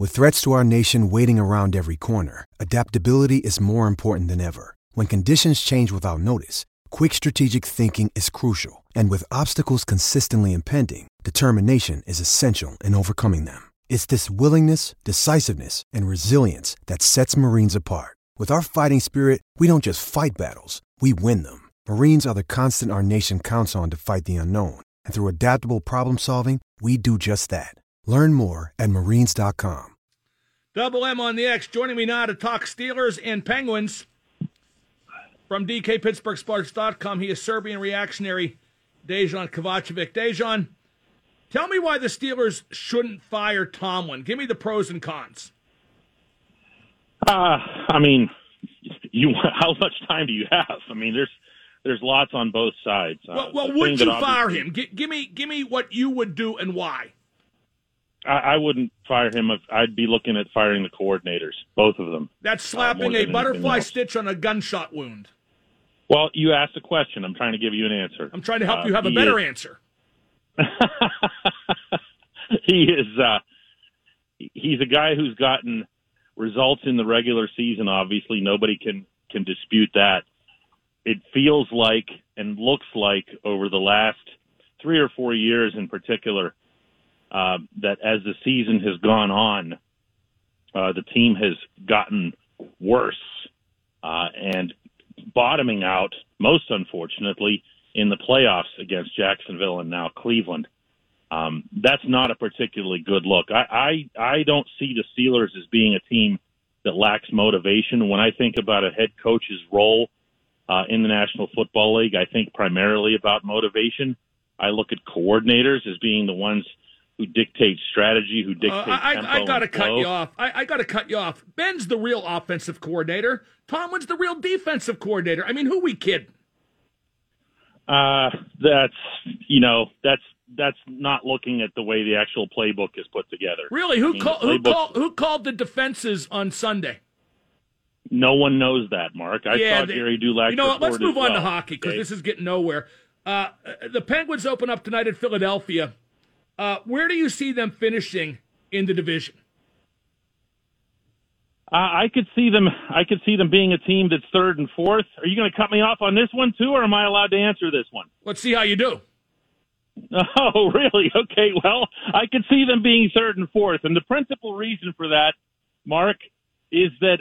With threats to our nation waiting around every corner, adaptability is more important than ever. When conditions change without notice, quick strategic thinking is crucial. And with obstacles consistently impending, determination is essential in overcoming them. It's this willingness, decisiveness, and resilience that sets Marines apart. With our fighting spirit, we don't just fight battles, we win them. Marines are the constant our nation counts on to fight the unknown. And through adaptable problem solving, we do just that. Learn more at marines.com. Double M on the X. Joining me now to talk Steelers and Penguins from DKPittsburghSports.com. He is Serbian reactionary Dejan Kovacevic. Dejan, tell me why the Steelers shouldn't fire Tomlin. Give me the pros and cons. I mean, how much time do you have? I mean, there's lots on both sides. Well, would you fire him? Give me what you would do and why. I wouldn't fire him. I'd be looking at firing the coordinators, both of them. That's slapping a butterfly stitch on a gunshot wound. Well, you asked a question. I'm trying to give you an answer. I'm trying to help you have a better answer. He's a guy who's gotten results in the regular season. Obviously, nobody can dispute that. It feels like and looks like over the last 3 or 4 years in particular, that as the season has gone on, the team has gotten worse and bottoming out, most unfortunately, in the playoffs against Jacksonville and now Cleveland. That's not a particularly good look. I don't see the Steelers as being a team that lacks motivation. When I think about a head coach's role in the National Football League, I think primarily about motivation. I look at coordinators as being the ones who dictate strategy, who dictate tempo. I got to cut you off. I got to cut you off. Ben's the real offensive coordinator. Tomlin's the real defensive coordinator. I mean, who we kidding? That's not looking at the way the actual playbook is put together. Really? Who called the defenses on Sunday? No one knows that, Mark. I thought Gary Dulac. You know what? Let's move on to hockey because okay? this is getting nowhere. The Penguins open up tonight in Philadelphia. Where do you see them finishing in the division? I could see them being a team that's third and fourth. Are you going to cut me off on this one too, or am I allowed to answer this one? Let's see how you do. Oh, really? Okay. Well, I could see them being third and fourth, and the principal reason for that, Mark, is that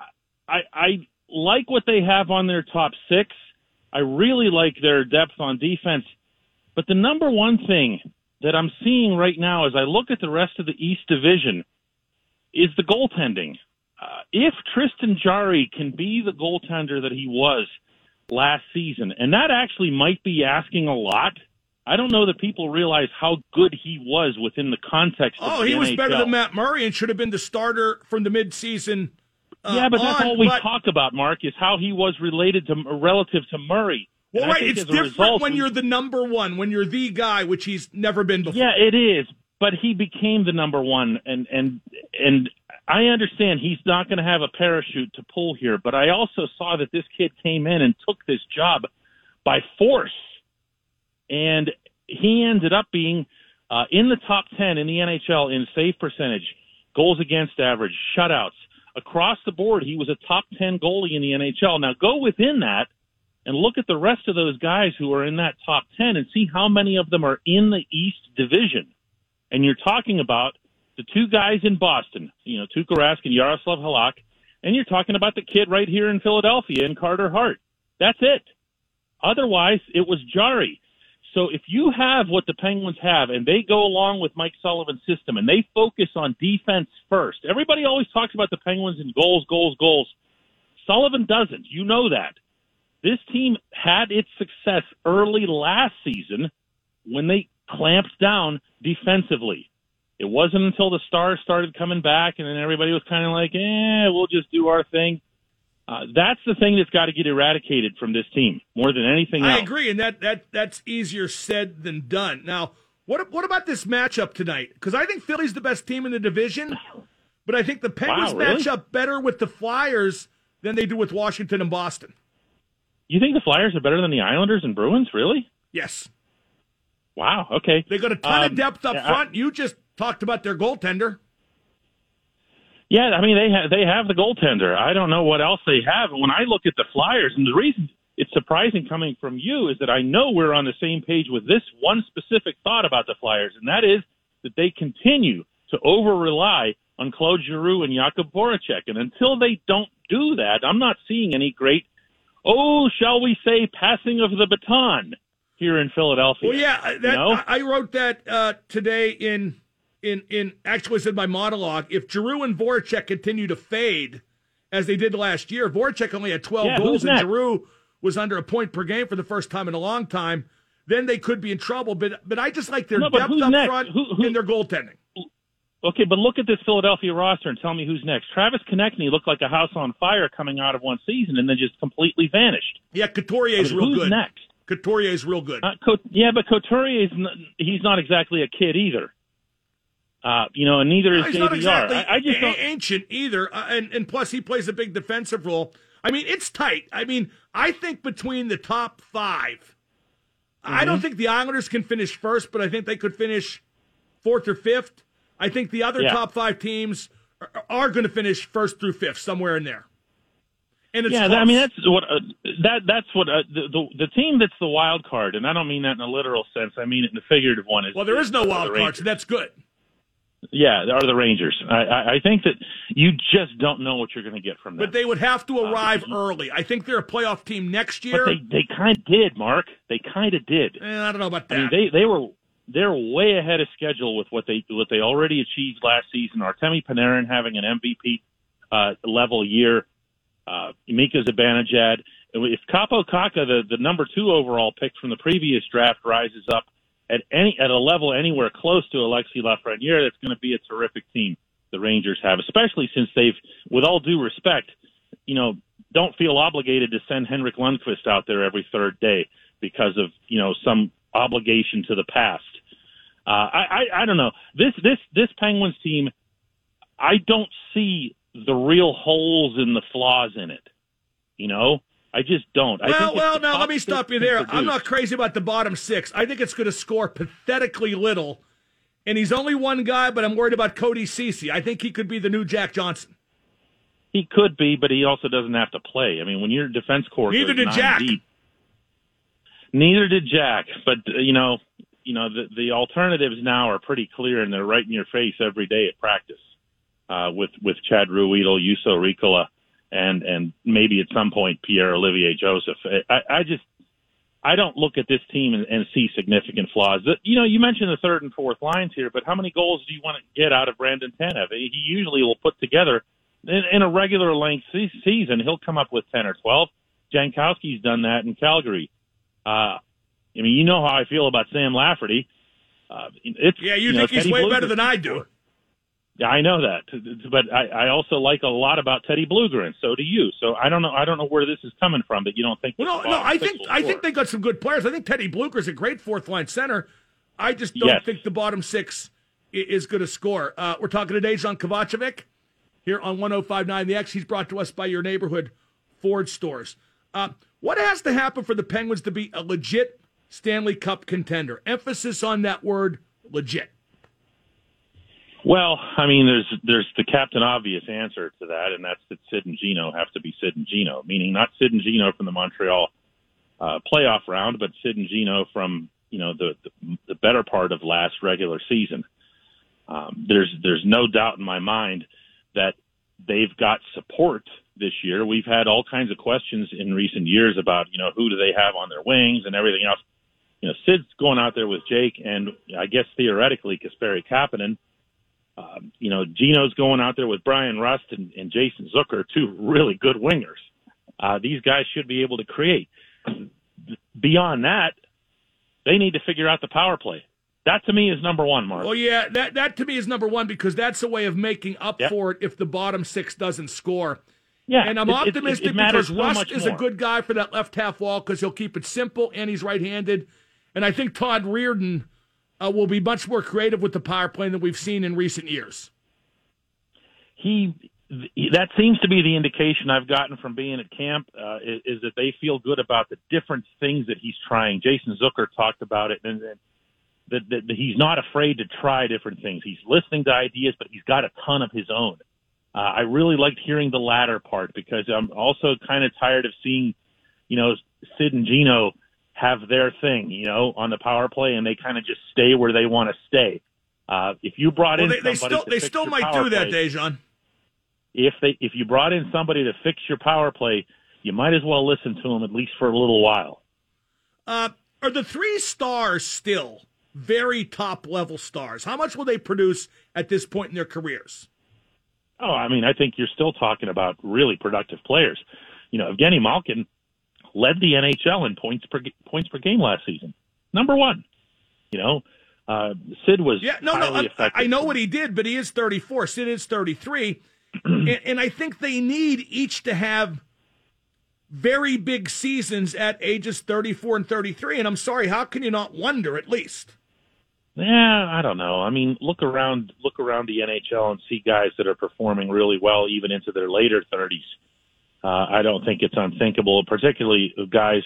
I like what they have on their top six. I really like their depth on defense, but the number one thing that I'm seeing right now as I look at the rest of the East Division is the goaltending. If Tristan Jarry can be the goaltender that he was last season, and that actually might be asking a lot. I don't know that people realize how good he was within the context of the he was NHL. better than Matt Murray and should have been the starter from the midseason. Yeah, but that's all we talk about, Mark, is how he was relative to Murray. Well, right, it's different when you're the number one, when you're the guy, which he's never been before. Yeah, it is, but he became the number one, and I understand he's not going to have a parachute to pull here, but I also saw that this kid came in and took this job by force, and he ended up being in the top 10 in the NHL in save percentage, goals against average, shutouts. Across the board, he was a top 10 goalie in the NHL. Now go within that and look at the rest of those guys who are in that top 10 and see how many of them are in the East Division. And you're talking about the two guys in Boston, Tuukka Rask and Yaroslav Halak, and you're talking about the kid right here in Philadelphia in Carter Hart. That's it. Otherwise, it was Jarry. So if you have what the Penguins have and they go along with Mike Sullivan's system and they focus on defense first, everybody always talks about the Penguins and goals, goals, goals. Sullivan doesn't. You know that. This team had its success early last season when they clamped down defensively. It wasn't until the Stars started coming back and then everybody was kind of like, we'll just do our thing. That's the thing that's got to get eradicated from this team more than anything else. I agree, and that's easier said than done. Now, what about this matchup tonight? Because I think Philly's the best team in the division, but I think the Penguins match up better with the Flyers than they do with Washington and Boston. You think the Flyers are better than the Islanders and Bruins, really? Yes. Wow, okay. They got a ton of depth up front. You just talked about their goaltender. Yeah, I mean, they have the goaltender. I don't know what else they have. When I look at the Flyers, and the reason it's surprising coming from you is that I know we're on the same page with this one specific thought about the Flyers, and that is that they continue to over-rely on Claude Giroux and Jakub Voracek. And until they don't do that, I'm not seeing any great, shall we say, passing of the baton here in Philadelphia. Well, yeah, I wrote that today in actually it's in my monologue. If Giroux and Voracek continue to fade as they did last year, Voracek only had 12 goals and Giroux was under a point per game for the first time in a long time, then they could be in trouble. But I just like their depth up front and their goaltending. Okay, but look at this Philadelphia roster and tell me who's next. Travis Konechny looked like a house on fire coming out of one season and then just completely vanished. Yeah, Couturier's real who's good. Next? Couturier's real good. But Couturier's he's not exactly a kid either. And neither is JVR. He's not exactly I just don't... ancient either, and plus he plays a big defensive role. I mean, it's tight. I mean, I think between the top five, I don't think the Islanders can finish first, but I think they could finish fourth or fifth. I think the other top five teams are going to finish first through fifth, somewhere in there. And it's close. I mean that's what the team that's the wild card, and I don't mean that in a literal sense. I mean it in a figurative one. Well, there is no wild card, so that's good. Yeah, are the Rangers. I think that you just don't know what you're going to get from them. But they would have to arrive early. I think they're a playoff team next year. But they kind of did, Mark. They kind of did. I don't know about that. I mean, they're way ahead of schedule with what they already achieved last season. Artemi Panarin having an MVP level year. Mika Zibanejad. If Kaapo Kakko, the number 2 overall pick from the previous draft, rises up at a level anywhere close to Alexis Lafreniere, that's going to be a terrific team the Rangers have, especially since they've, with all due respect, don't feel obligated to send Henrik Lundqvist out there every third day because of, some obligation to the past. I don't know. This Penguins team, I don't see the real holes and the flaws in it. I just don't. Well, now let me stop you there. I'm not crazy about the bottom 6. I think it's going to score pathetically little. And he's only one guy, but I'm worried about Cody Ceci. I think he could be the new Jack Johnson. He could be, but he also doesn't have to play. I mean, when your defense core neither did Jack. Neither did Jack. But the alternatives now are pretty clear, and they're right in your face every day at practice. With Chad Ruhwedel, Juuso Riikola, and maybe at some point Pierre-Olivier Joseph. I don't look at this team and see significant flaws. You mentioned the third and fourth lines here, but how many goals do you want to get out of Brandon Tanev? He usually will put together, in a regular length season, he'll come up with 10 or 12. Jankowski's done that in Calgary. How I feel about Sam Lafferty. You think he's way better than I do. Yeah, I know that, but I also like a lot about Teddy Blueger, so do you. So I don't know where this is coming from, but you don't think. Well, no, I think they got some good players. I think Teddy Blueger's a great fourth line center. I just don't think the bottom 6 is going to score. We're talking to Dejan Kovacevic here on 105.9 The X. He's brought to us by your neighborhood Ford stores. What has to happen for the Penguins to be a legit Stanley Cup contender? Emphasis on that word, legit. Well, I mean, there's the Captain Obvious answer to that, and that's that Sid and Gino have to be Sid and Gino, meaning not Sid and Gino from the Montreal playoff round, but Sid and Gino from the better part of last regular season. There's no doubt in my mind that they've got support this year. We've had all kinds of questions in recent years about who do they have on their wings and everything else. Sid's going out there with Jake, and I guess theoretically Kasperi Kapanen. Gino's going out there with Brian Rust and Jason Zucker, 2 really good wingers. These guys should be able to create. Beyond that, they need to figure out the power play. That to me is number 1, Mark. Well, yeah, that to me is number 1 because that's a way of making up for it if the bottom 6 doesn't score. Yeah, and I'm optimistic because Rust is a good guy for that left half wall because he'll keep it simple and he's right-handed. And I think Todd Reardon will be much more creative with the power play than we've seen in recent years. That seems to be the indication I've gotten from being at camp, is that they feel good about the different things that he's trying. Jason Zucker talked about it, and that he's not afraid to try different things. He's listening to ideas, but he's got a ton of his own. I really liked hearing the latter part because I'm also kind of tired of seeing, Sid and Gino have their thing, on the power play, and they kind of just stay where they want to stay. If you brought in somebody they still might do that, Dejan. If you brought in somebody to fix your power play, you might as well listen to them at least for a little while. Are the 3 stars still very top-level stars? How much will they produce at this point in their careers? Oh, I think you're still talking about really productive players. Evgeny Malkin led the NHL in points per game last season. Number 1. Sid was highly effective. I know what he did, but he is 34. Sid is 33. and I think they need each to have very big seasons at ages 34 and 33. And I'm sorry, how can you not wonder at least? Yeah, I don't know. Look around the NHL and see guys that are performing really well even into their later 30s. I don't think it's unthinkable, particularly guys,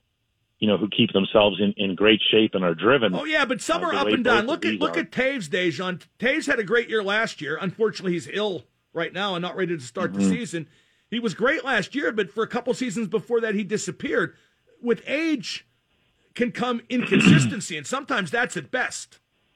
who keep themselves in great shape and are driven. Oh, yeah, but some are up and down. Look at Taves, Dejan. Taves had a great year last year. Unfortunately, he's ill right now and not ready to start the season. He was great last year, but for a couple seasons before that, he disappeared. With age can come inconsistency, and sometimes that's at best.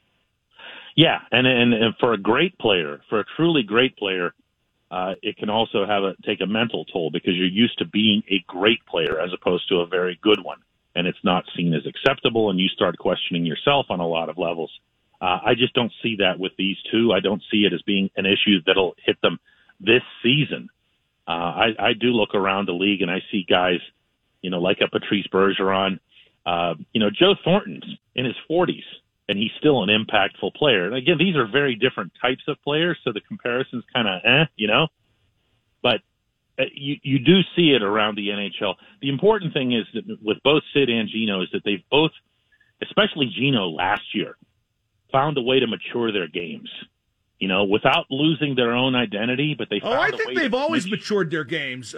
Yeah, and for a great player, for a truly great player, it can also take a mental toll because you're used to being a great player as opposed to a very good one, and it's not seen as acceptable, and you start questioning yourself on a lot of levels. I just don't see that with these two. I don't see it as being an issue that'll hit them this season. I do look around the league and I see guys, like a Patrice Bergeron. Joe Thornton's in his 40s, and he's still an impactful player. And again, these are very different types of players, so the comparison's kind of But you do see it around the NHL. The important thing is that with both Sid and Gino is that they've both, especially Gino last year, found a way to mature their games. Without losing their own identity, but they found a way. I think they've always matured their games.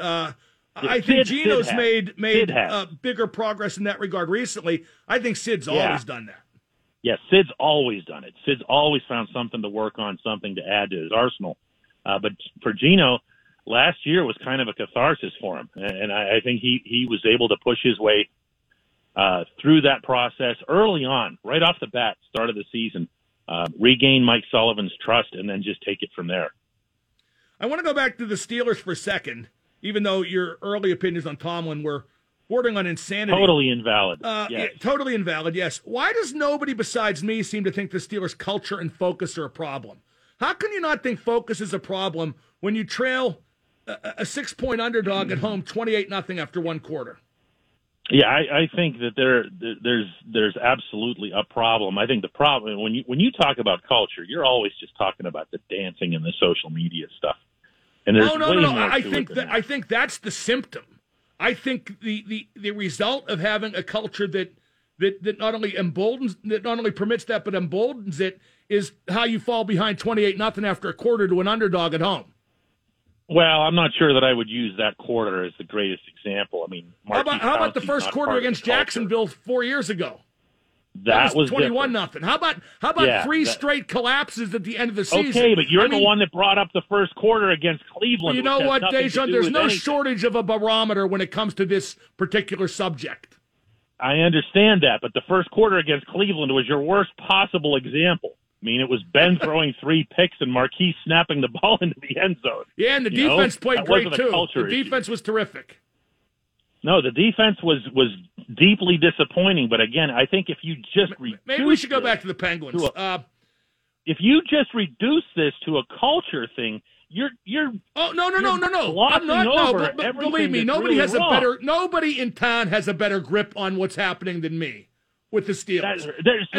I think Gino's made bigger progress in that regard recently. I think Sid's always done that. Yeah, Sid's always done it. Sid's always found something to work on, something to add to his arsenal. But for Gino, last year was kind of a catharsis for him, and I think he was able to push his way through that process early on, right off the bat, start of the season. Regain Mike Sullivan's trust, and then just take it from there. I want to go back to the Steelers for a second, even though your early opinions on Tomlin were bordering on insanity. Totally invalid. Yes. Yeah, totally invalid, yes. Why does nobody besides me seem to think the Steelers' culture and focus are a problem? How can you not think focus is a problem when you trail a 6-point underdog at home 28-0 after one quarter? Yeah, I think that there's absolutely a problem. I think the problem when you talk about culture, you're always just talking about the dancing and the social media stuff. And there's no. I think that's the symptom. I think the result of having a culture that not only permits that but emboldens it is how you fall behind 28-0 after a quarter to an underdog at home. Well, I'm not sure that I would use that quarter as the greatest example. How about the first quarter against Jacksonville 4 years ago? That was 21-0. How about three straight collapses at the end of the season? Okay, but you're the one that brought up the first quarter against Cleveland. You know what, Dejan? There's no shortage of a barometer when it comes to this particular subject. I understand that, but the first quarter against Cleveland was your worst possible example. It was Ben throwing 3 picks and Marquise snapping the ball into the end zone. Yeah, and the defense played great, too. The defense was terrific. No, the defense was deeply disappointing. But, again, I think if you just reduce Maybe we should go back to the Penguins. If you just reduce this to a culture thing, you're Oh, no. I'm not. No, but believe me, nobody in town has a better grip on what's happening than me. With the Steelers.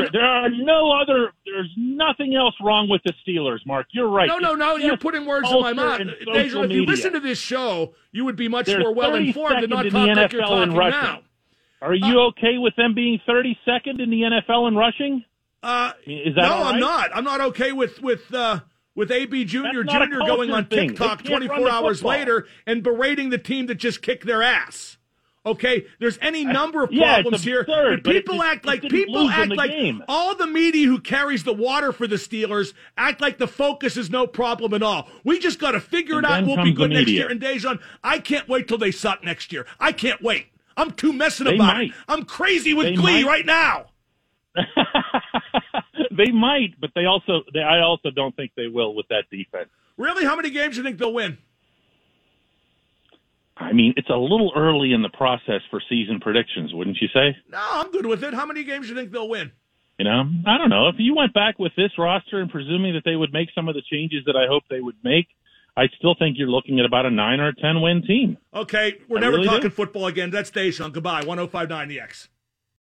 There's nothing else wrong with the Steelers, Mark. You're right. No, you're putting words in my mouth. Deja, if you listen to this show, you would be much more well-informed and not talk like you're talking now. Are you okay with them being 32nd in the NFL in rushing? Is that all right? I'm not. I'm not okay with AB Jr. going on TikTok 24 hours later and berating the team that just kicked their ass. Okay, there's any number of Yeah, problems it's here. absurd, But people but act like it didn't lose in the game. all the media who carries the water for the Steelers act like the focus is no problem at all. We just got to figure it And out. then We'll be comes the good next media. year. And Dejan, I can't wait till they suck next year. I can't wait. I'm too messing They about might. it. I'm crazy with They glee might. right now. They might, but I also don't think they will with that defense. Really? How many games do you think they'll win? I mean, it's a little early in the process for season predictions, wouldn't you say? No, I'm good with it. How many games do you think they'll win? You know, I don't know. If you went back with this roster and presuming that they would make some of the changes that I hope they would make, I still think you're looking at about a 9 or 10 win team. Okay, we're I never really talking do. football again. That's Dejan. Goodbye. 105.9 The X.